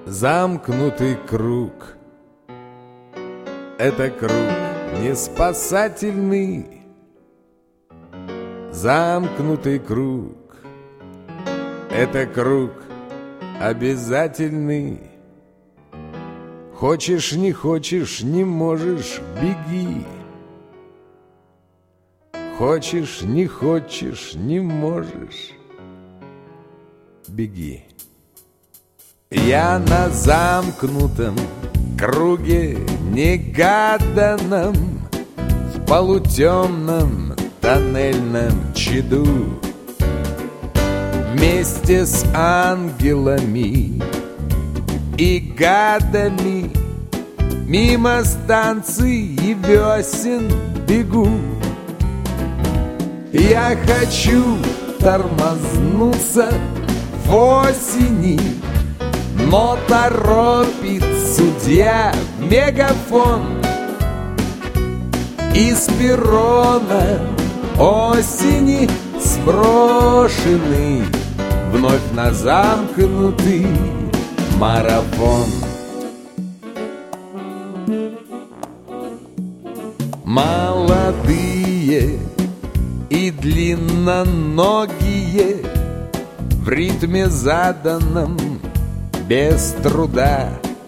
Замкнутый круг. Это круг не спасательный. Замкнутый круг. Это круг обязательный. Хочешь, не хочешь, не можешь, беги. Хочешь, не хочешь, не можешь, беги. Я на замкнутом круге негаданном, в полутемном тоннельном чаду, вместе с ангелами и гадами мимо станций и весен бегу. Я хочу тормознуться в осени, но торопит судья мегафон. Из перрона осени сброшенный вновь на замкнутый марафон. Молодые и длинноногие в ритме заданном без труда,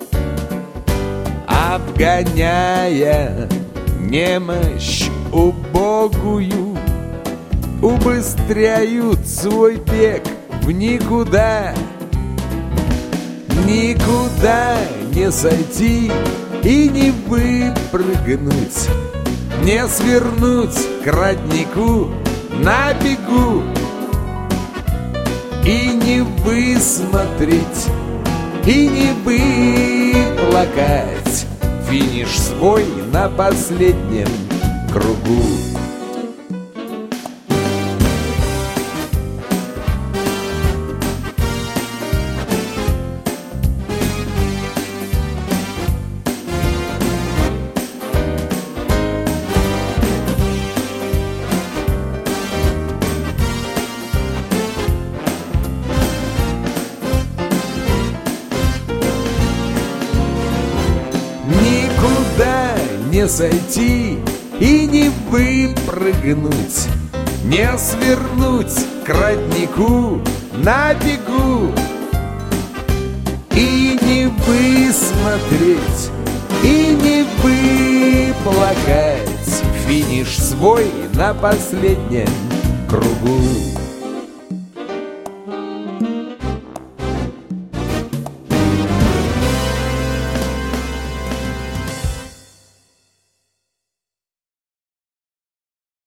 обгоняя немощь убогую, убыстряют свой бег в никуда. Никуда не сойти и не выпрыгнуть, не свернуть к роднику на бегу и не высмотреть, и не выплакать финиш свой на последнем кругу. Никуда не сойти и не выпрыгнуть, не свернуть к роднику на бегу и не высмотреть, и не выплакать финиш свой на последнем кругу.